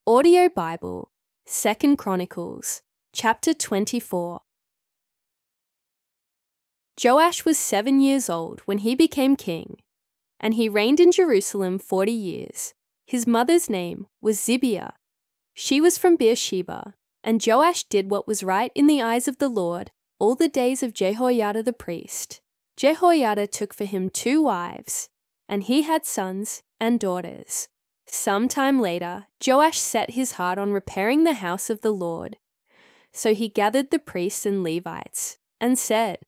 Audio Bible, 2 Chronicles, chapter 24. Joash was 7 years old when he became king, and he reigned in Jerusalem 40 years. His mother's name was Zibiah. She was from Beersheba, and Joash did what was right in the eyes of the Lord all the days of Jehoiada the priest. Jehoiada took for him 2 wives, and he had sons and daughters. Some time later, Joash set his heart on repairing the house of the Lord. So he gathered the priests and Levites and said,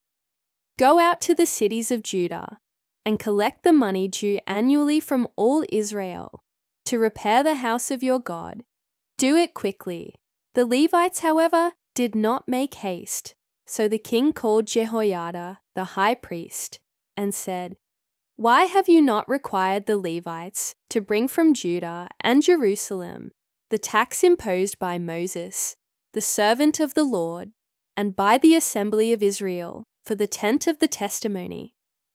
"Go out to the cities of Judah and collect the money due annually from all Israel to repair the house of your God. Do it quickly." The Levites, however, did not make haste. So the king called Jehoiada, the high priest, and said, "Why have you not required the Levites to bring from Judah and Jerusalem the tax imposed by Moses, the servant of the Lord, and by the assembly of Israel for the tent of the testimony?"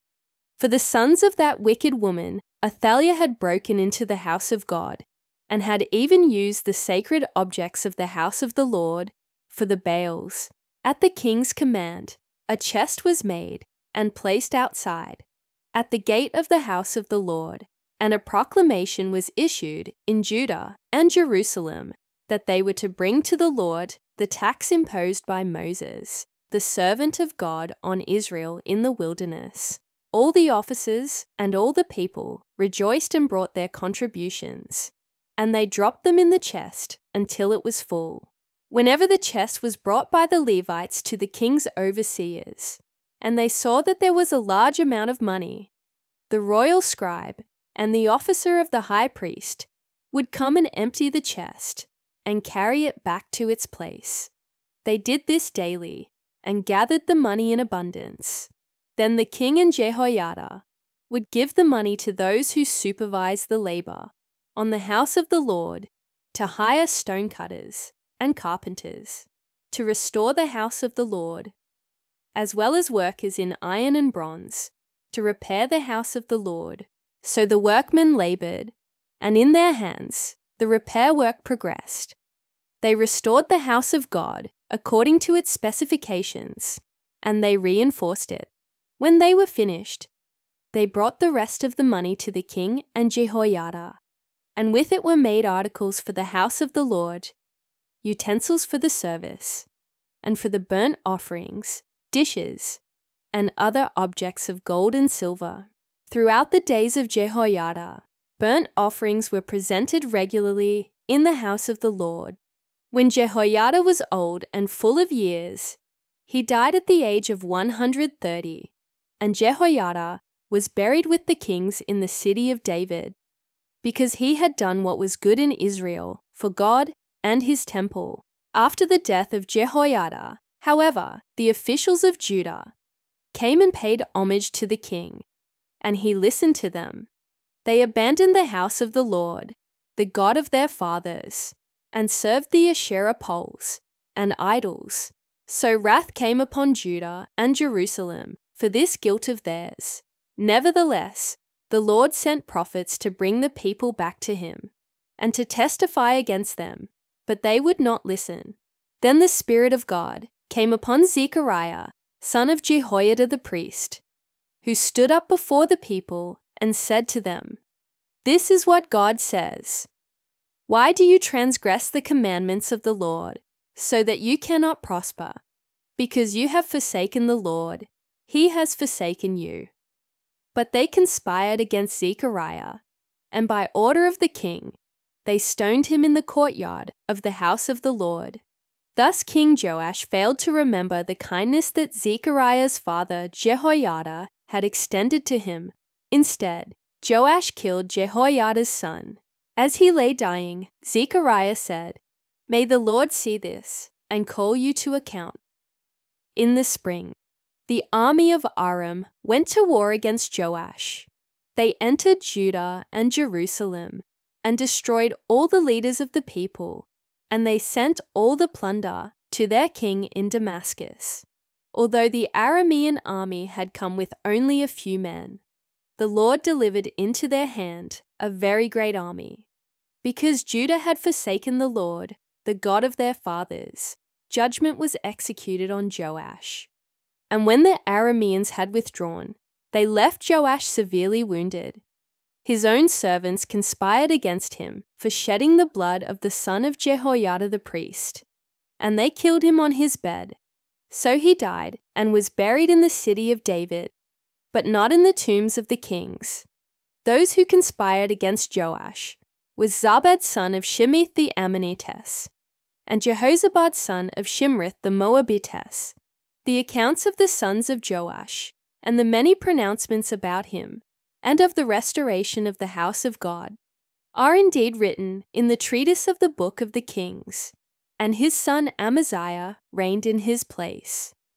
For the sons of that wicked woman, Athaliah, had broken into the house of God, and had even used the sacred objects of the house of the Lord for the Baals. At the king's command, a chest was made and placed outside, at the gate of the house of the Lord, and a proclamation was issued in Judah and Jerusalem that they were to bring to the Lord the tax imposed by Moses, the servant of God, on Israel in the wilderness. All the officers and all the people rejoiced and brought their contributions, and they dropped them in the chest until it was full. Whenever the chest was brought by the Levites to the king's overseers, and they saw that there was a large amount of money, the royal scribe and the officer of the high priest would come and empty the chest and carry it back to its place. They did this daily and gathered the money in abundance. Then the king and Jehoiada would give the money to those who supervised the labor on the house of the Lord, to hire stonecutters and carpenters to restore the house of the Lord, as well as workers in iron and bronze to repair the house of the Lord. So the workmen labored, and in their hands the repair work progressed. They restored the house of God according to its specifications, and they reinforced it. When they were finished, they brought the rest of the money to the king and Jehoiada, and with it were made articles for the house of the Lord, utensils for the service, and for the burnt offerings, dishes, and other objects of gold and silver. Throughout the days of Jehoiada, burnt offerings were presented regularly in the house of the Lord. When Jehoiada was old and full of years, he died at the age of 130, and Jehoiada was buried with the kings in the city of David, because he had done what was good in Israel for God and his temple. After the death of Jehoiada, however, the officials of Judah came and paid homage to the king, and he listened to them. They abandoned the house of the Lord, the God of their fathers, and served the Asherah poles and idols. So wrath came upon Judah and Jerusalem for this guilt of theirs. Nevertheless, the Lord sent prophets to bring the people back to him, and to testify against them, but they would not listen. Then the Spirit of God came upon Zechariah, son of Jehoiada the priest, who stood up before the people and said to them, "This is what God says. Why do you transgress the commandments of the Lord, so that you cannot prosper? Because you have forsaken the Lord, he has forsaken you." But they conspired against Zechariah, and by order of the king, they stoned him in the courtyard of the house of the Lord. Thus King Joash failed to remember the kindness that Zechariah's father Jehoiada had extended to him. Instead, Joash killed Jehoiada's son. As he lay dying, Zechariah said, "May the Lord see this and call you to account." In the spring, the army of Aram went to war against Joash. They entered Judah and Jerusalem and destroyed all the leaders of the people, and they sent all the plunder to their king in Damascus. Although the Aramean army had come with only a few men, the Lord delivered into their hand a very great army. Because Judah had forsaken the Lord, the God of their fathers, judgment was executed on Joash. And when the Arameans had withdrawn, they left Joash severely wounded. His own servants conspired against him for shedding the blood of the son of Jehoiada the priest, and they killed him on his bed. So he died and was buried in the city of David, but not in the tombs of the kings. Those who conspired against Joash was Zabad son of Shimith the Ammonitess, and Jehozabad son of Shimrith the Moabitess. The accounts of the sons of Joash, and the many pronouncements about him, and of the restoration of the house of God, are indeed written in the treatise of the book of the Kings, and his son Amaziah reigned in his place.